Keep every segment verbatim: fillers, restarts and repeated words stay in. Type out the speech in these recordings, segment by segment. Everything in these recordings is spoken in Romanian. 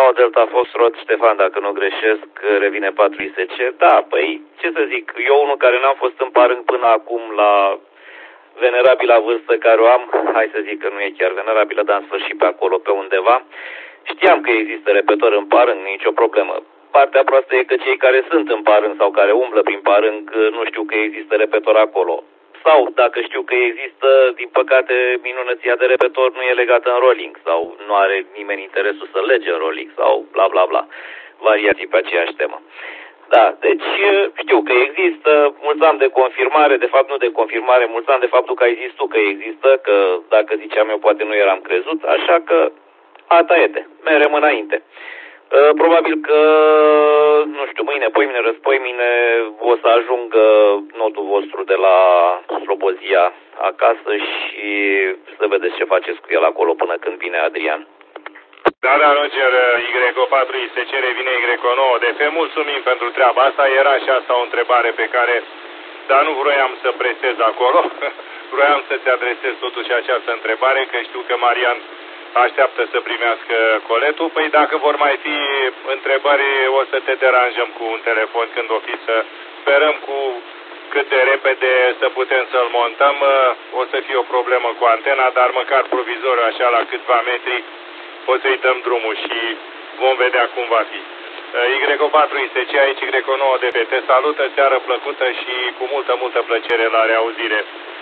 nouă Delta Foxtrot, Ștefan, dacă nu greșesc, revine patru I S C. Da, păi, ce să zic, eu unul care n-am fost în parâng până acum la venerabila vârstă care o am, hai să zic că nu e chiar venerabilă, dar în sfârșit pe acolo, pe undeva, știam că există repetor în parâng, nicio problemă. Partea proastă e că cei care sunt în parâng sau care umblă prin parâng nu știu că există repetor acolo. Sau, dacă știu că există, din păcate, minunăția de repetor nu e legată în rolling sau nu are nimeni interesul să lege în rolling sau bla bla bla. Variații pe aceeași temă. Da, deci știu că există, mulți ani de confirmare, de fapt nu de confirmare, mulți ani de faptul că ai zis tu că există, că dacă ziceam eu poate nu eram crezut, așa că ata este, merem înainte. Probabil că, nu știu, mâine, poimine, răspoimine o să ajungă notul vostru de la Slobozia acasă și să vedeți ce faceți cu el acolo până când vine Adrian. Da, da, Roger, Y patru I S C revine Y nouă D F. Mulțumim pentru treaba asta. Era și asta o întrebare pe care, dar nu vroiam să presez acolo. Vroiam să-ți adresez totuși această întrebare, că știu că Marian așteaptă să primească coletul. Păi dacă vor mai fi întrebări, o să te deranjăm cu un telefon când o fi, să sperăm cu cât de repede să putem să-l montăm. O să fie o problemă cu antena, dar măcar provizoriu, așa la câțiva metri, o să-i dăm drumul și vom vedea cum va fi. Y patru I S C, aici Y nouă D F. Te salută, seară plăcută și cu multă, multă plăcere la reauzire.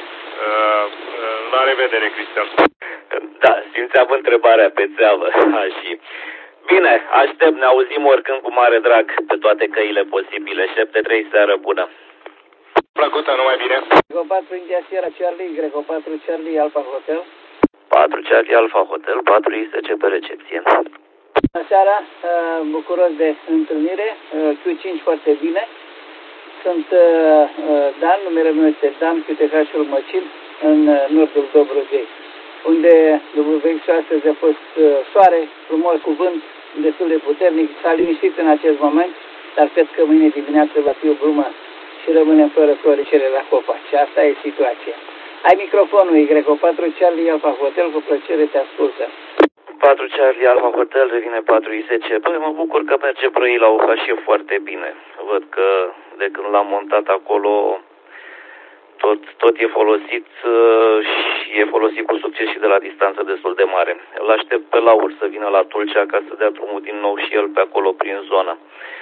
La revedere, Cristian. Da, simțeam întrebarea pe țeavă. Și bine, aștept, ne auzim oricând cu mare drag pe toate căile posibile. șapte trei, seară bună. Plăcută, numai bine. Y patru India Sierra Charlie, Y patru Charlie Alpha Hotel. patru Charlie Alpha Hotel, patru I S C pe recepție. Bună seara, bucuros de întâlnire, Q cinci foarte bine. Sunt Dan, numele meu este Dan, Q T H-ul Măcin, în nordul Dobrogei, unde W X astăzi a fost soare, frumos, cuvânt, destul de puternic, s-a liniștit în acest moment, dar cred că mâine dimineață va fi o brumă și rămânem fără floricele la copaci. Asta e situația. Ai microfonul Y patru Charlie Alpha Hotel, cu plăcere te ascultă. patru Charlie Alpha Hotel, revine patru I S C. Păi mă bucur că merge Brăila la U H și e foarte bine. Văd că de când l-am montat acolo tot, tot e folosit și e folosit cu succes și de la distanță destul de mare. Îl aștept pe Laur să vină la Tulcea ca să dea drumul din nou și el pe acolo prin zonă,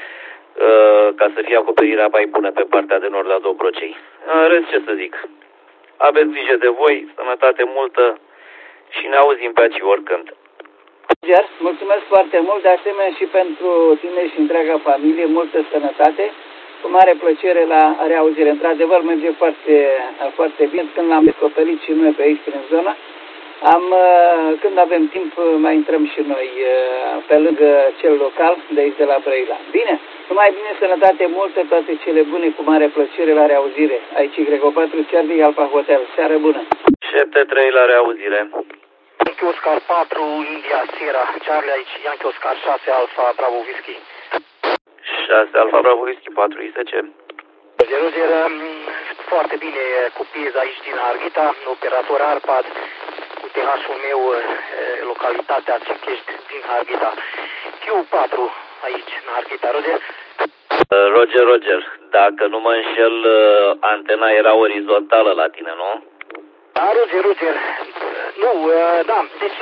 ca să fie acoperirea mai bună pe partea de nord a Dobrogei. În rest, ce să zic, aveți grijă de voi, sănătate multă și ne auzim pe aici oricând. Roger, mulțumesc foarte mult, de asemenea și pentru tine și întreaga familie, multă sănătate, cu mare plăcere la reauzire. Într-adevăr, merge foarte, foarte bine, când l-am descoperit și noi pe aici prin zonă. Am, când avem timp, mai intrăm și noi pe lângă cel local, de aici de la Brăila. Bine, numai bine, sănătate multă, toate cele bune, cu mare plăcere la reauzire. Aici Y patru Charlie Alpha Hotel, seară bună. șapte trei la reauzire. Yankee Oscar patru India Sierra Charlie, aici Yankee Oscar șase Alpha Bravo Whisky. șase Alpha Bravo Whisky, patru I S C. Roger, Roger, foarte bine cu pieza aici din Harghita, operator Arpad, cu T H-ul meu, localitatea Țichești din Harghita. Q patru aici, în Harghita, Roger. Roger, Roger, dacă nu mă înșel, antena era orizontală la tine, nu? Da, Roger, Roger. Nu, da, deci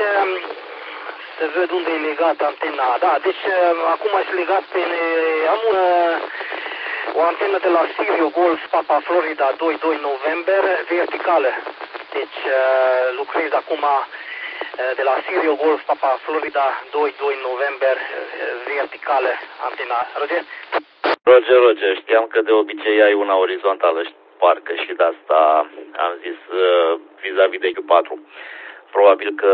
să văd unde e legat antena. Da, deci acum aș legat pe... Am un, o antenă de la Sirio Golf Papa Florida doi doi November verticală. Deci lucrez acum de la Sirio Golf Papa Florida doi doi November verticală antena. Roger? Roger, Roger, știam că de obicei ai una orizontală, parcă, și de asta am zis vis-a-vis de Q patru. Probabil că,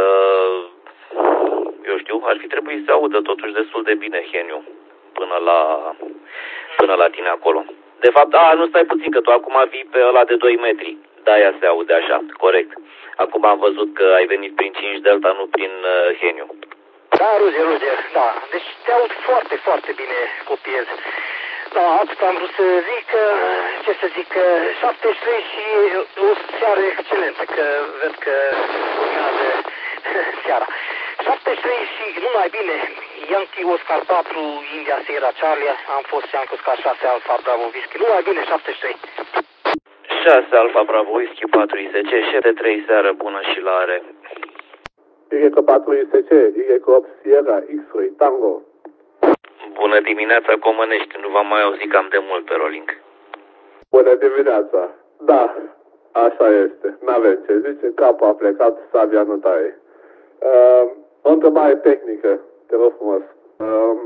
eu știu, ar fi trebuit să audă totuși destul de bine Heniu până la, până la tine acolo. De fapt, a, nu stai puțin, că tu acum vii pe ăla de doi metri. De-aia se aude așa, corect. Acum am văzut că ai venit prin cinci Delta, nu prin uh, Heniu. Da, Roger, Roger, da. Deci te aud foarte, foarte bine, copiez. Da, atât am vrut să zic, ce să zic, șapte și trei și o seară excelentă, că văd că urmează seara. șapte și trei și numai bine, Yankee Oscar patru, India Sierra Charlie, am fost Yankee Oscar șase Alfa Bravo Whisky. Numai bine, șaptezeci și trei. șase Alfa Bravo Whisky patru I S C, șapte trei seară bună și la are. Y patru I S C, Y opt Sierra, X-Ray, Tango. Bună dimineața, Comănești, nu v-am mai auzit cam de mult pe rolling. Bună dimineața, da, așa este, n-avem ce zice, capul a plecat, sabia nu taie. Uh, o întrebare tehnică, te rog frumos. Uh,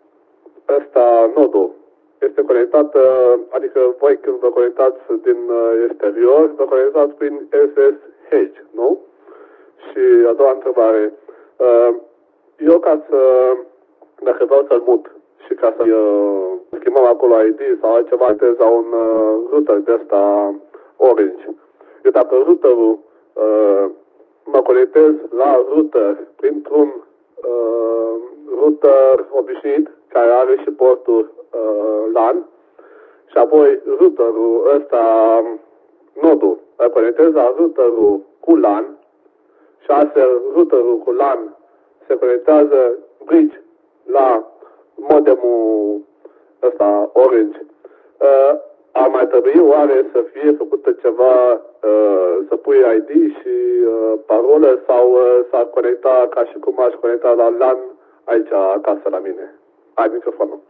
ăsta, nodul, este conectat, uh, adică voi când vă conectați din uh, exterior, vă conectați prin S S H, nu? Și a doua întrebare, uh, eu ca să, dacă vreau să-l mut și ca să uh, schimbăm acolo I D sau altceva, sau un uh, router de ăsta Orange. Eu dacă routerul uh, mă conectez la router printr-un uh, router obișnuit care are și portul uh, LAN și apoi routerul ăsta, nodul, îl conectez la routerul cu LAN și astfel routerul cu LAN se conectează bridge la modemul ăsta Orange. Uh, ar mai trebui oare să fie făcută ceva, uh, să pui I D și uh, parolă sau uh, s-ar conecta ca și cum aș conecta la LAN aici acasă la mine? Ai microfonul.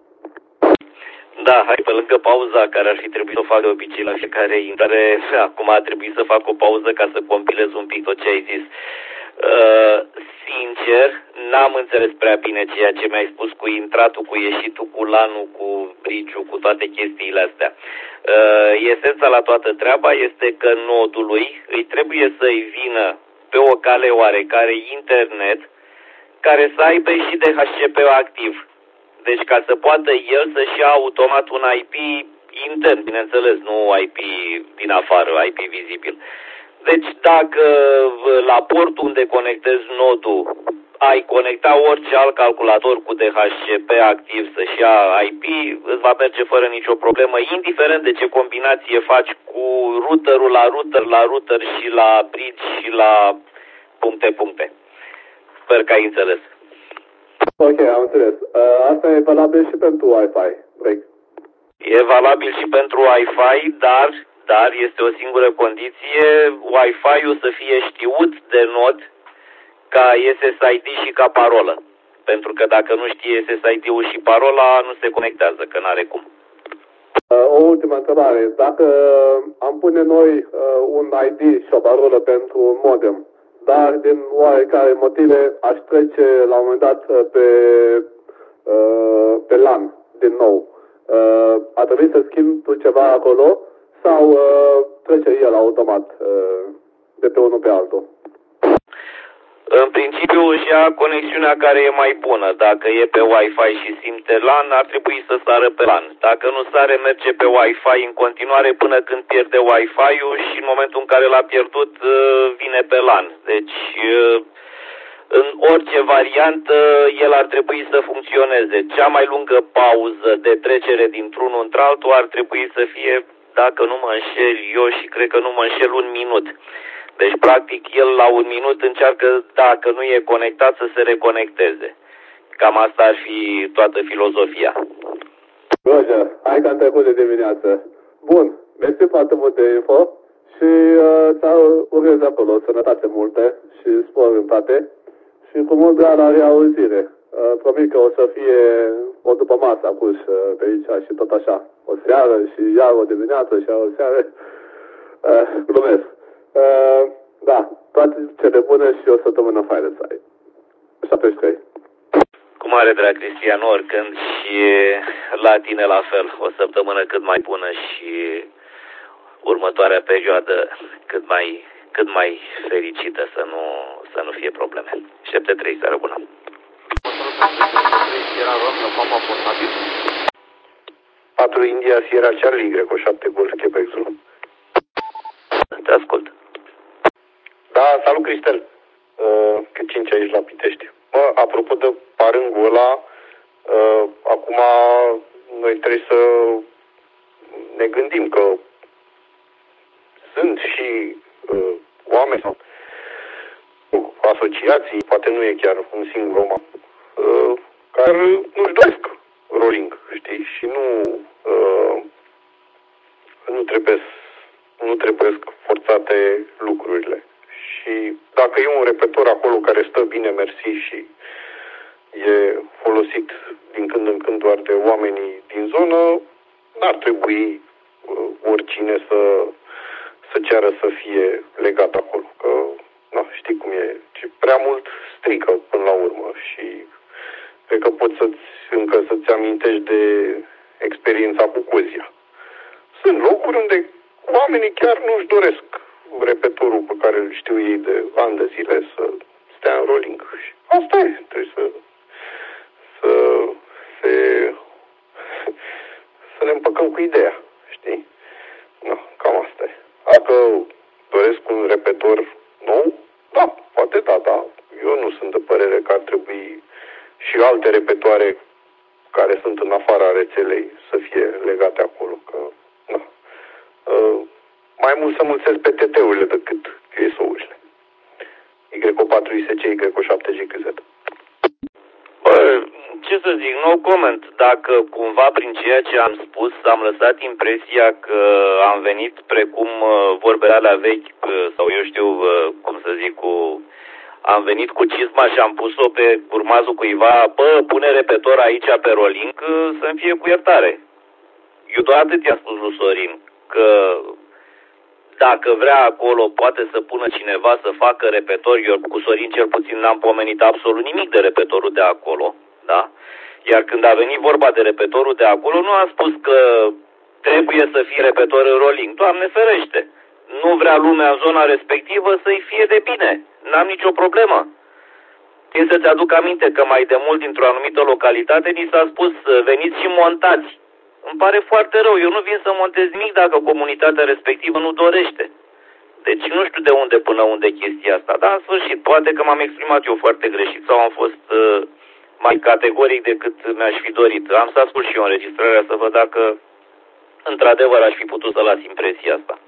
Da, hai pe lângă pauza care ar fi trebuit să o fac de obicei la fiecare intrare, acum a trebuit să fac o pauză ca să compilez un pic tot ce ai zis. Uh, sincer, n-am înțeles prea bine ceea ce mi-ai spus cu intratul, cu ieșitul, cu lanul, cu bridge-ul, cu toate chestiile astea. Uh, esența la toată treaba este că nodului îi trebuie să-i vină pe o cale oarecare internet care să aibă și D H C P activ. Deci ca să poată el să-și ia automat un I P intern, bineînțeles, nu I P din afară, I P vizibil. Deci dacă la portul unde conectezi nodul ai conecta orice alt calculator cu D H C P activ să-și ia I P, îți va merge fără nicio problemă, indiferent de ce combinație faci cu routerul la router, la router și la bridge și la puncte, puncte. Sper că ai înțeles. Ok, am înțeles. Uh, asta e valabil și pentru Wi-Fi, break. E valabil și pentru Wi-Fi, dar, dar este o singură condiție, Wi-Fi-ul să fie știut de nod ca S S I D și ca parolă. Pentru că dacă nu știe S S I D-ul și parola, nu se conectează, că n-are cum. Uh, o ultimă întrebare. Dacă am pune noi uh, un I D și o parolă pentru un modem, dar din oarecare motive aș trece la un moment dat pe, uh, pe LAN din nou. Uh, a trebuit să schimb tu ceva acolo sau uh, trece el automat uh, de pe unul pe altul? În principiu își ia conexiunea care e mai bună. Dacă e pe Wi-Fi și simte LAN, ar trebui să sară pe LAN. Dacă nu sare, merge pe Wi-Fi în continuare până când pierde Wi-Fi-ul și în momentul în care l-a pierdut, vine pe LAN. Deci, în orice variantă, el ar trebui să funcționeze. Cea mai lungă pauză de trecere dintr-unul într-altul ar trebui să fie, dacă nu mă înșel eu și cred că nu mă înșel, un minut. Deci, practic, el la un minut încearcă, dacă nu e conectat, să se reconecteze. Cam asta ar fi toată filozofia. Roger, hai că am trecut de dimineață. Bun, mersi foarte mult de info și uh, să urez acolo sănătate multe și spor în toate și cu mult drag la reauzire. Uh, promit că o să fie o după masă acus uh, pe aici și tot așa. O seară și iar o dimineață și iar o seară. Uh, glumesc. Uh, da, toate cele bune și o săptămână faină să ai. șaptezeci și trei. Cu mare drag, Cristian, oricând și la tine la fel. O săptămână cât mai bună și următoarea perioadă cât mai, cât mai fericită, să nu, să nu fie probleme. șapte trei, seară bună. patru India Sierra Charlie, Greco șapte Golf Quebec-ul. Te ascult. Da, salut Cristel. Uh, că cinci aici la Pitești. Mă, apropo de parângul ăla, uh, acum noi trebuie să ne gândim că sunt și uh, oameni sau asociații, poate nu e chiar un singur om, uh, care nu-și doresc rolling, știi? Și nu, uh, nu trebuie nu trebuie forțate lucrurile. Și dacă e un repetor acolo care stă bine, mersi, și e folosit din când în când doar de oamenii din zonă, n-ar trebui uh, oricine să, să ceară să fie legat acolo. Că, na, știi cum e, ci prea mult strică până la urmă și cred că poți să-ți, încă să-ți amintești de experiența cu Cozia. Sunt locuri unde oamenii chiar nu-și doresc repetorul pe care îl știu ei de ani de zile să stea în rolling. Și asta e, trebuie să să se să ne împăcăm cu ideea, știi? No, cam asta e. Dacă doresc un repetor nou, da, poate da, da. Eu nu sunt de părere că ar trebui și alte repetoare care sunt în afara rețelei să fie legate acolo, că na. Uh, mai mult să mulțesc pe T T-urile decât Q S O-urile. Y O patru I S C, Y O șapte G Q Z. Bă, ce să zic, no comment. Dacă cumva prin ceea ce am spus am lăsat impresia că am venit precum vorbele alea vechi, sau eu știu cum să zic, cu am venit cu cizma și am pus-o pe urmazul cuiva, bă, pune repetor aici pe rolling, să-mi fie cu iertare. Eu doar atât i-am spus lui Sorin, că dacă vrea acolo poate să pună cineva să facă repetor. Eu cu Sorin cel puțin n-am pomenit absolut nimic de repetorul de acolo, da? Iar când a venit vorba de repetorul de acolo, nu am spus că trebuie să fie repetor în rolling. Doamne ferește! Nu vrea lumea în zona respectivă să-i fie de bine. N-am nicio problemă. Țin să-ți aduc aminte că mai de mult dintr-o anumită localitate ni s-a spus veniți și montați. Îmi pare foarte rău. Eu nu vin să montez nimic dacă comunitatea respectivă nu dorește. Deci nu știu de unde până unde chestia asta. Dar în sfârșit, poate că m-am exprimat eu foarte greșit sau am fost uh, mai categoric decât mi-aș fi dorit. Am să ascult și eu înregistrarea să văd dacă într-adevăr aș fi putut să las impresia asta.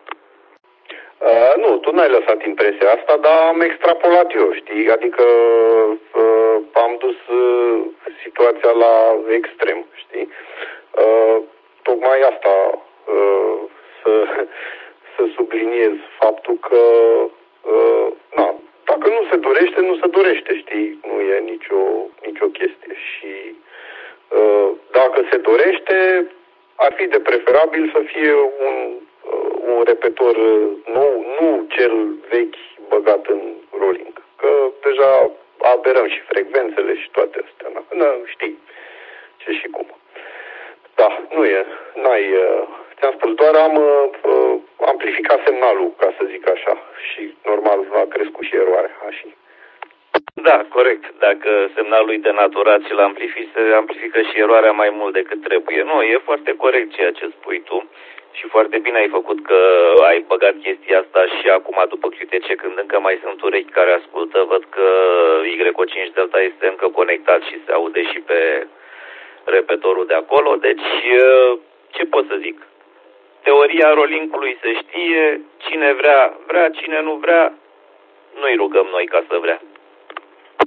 Uh, nu, tu n-ai lăsat impresia asta, dar am extrapolat eu, știi? Adică uh, am dus uh, situația la extrem, știi? Uh, tocmai asta uh, să, să subliniez faptul că uh, na, dacă nu se dorește, nu se dorește, știi? Nu e nicio, nicio chestie și uh, dacă se dorește, ar fi de preferabil să fie un un repetor nou, nu cel vechi băgat în rolling. Că deja aberăm și frecvențele și toate astea. Nu știi ce și cum. Da, nu e. N-ai, ți-am spus, doar am uh, amplificat semnalul, ca să zic așa. Și normal a crescut și eroarea. Așa. Da, corect. Dacă semnalul e denaturat și l-amplifică, se amplifică și eroarea mai mult decât trebuie. Nu, e foarte corect ceea ce spui tu. Și foarte bine ai făcut că ai băgat chestia asta și acum după Q T C, când încă mai sunt urechi care ascultă, văd că Y O cinci Delta este încă conectat și se aude și pe repetorul de acolo. Deci, ce pot să zic? Teoria rolling-ului se știe, cine vrea, vrea, cine nu vrea, nu-i rugăm noi ca să vrea.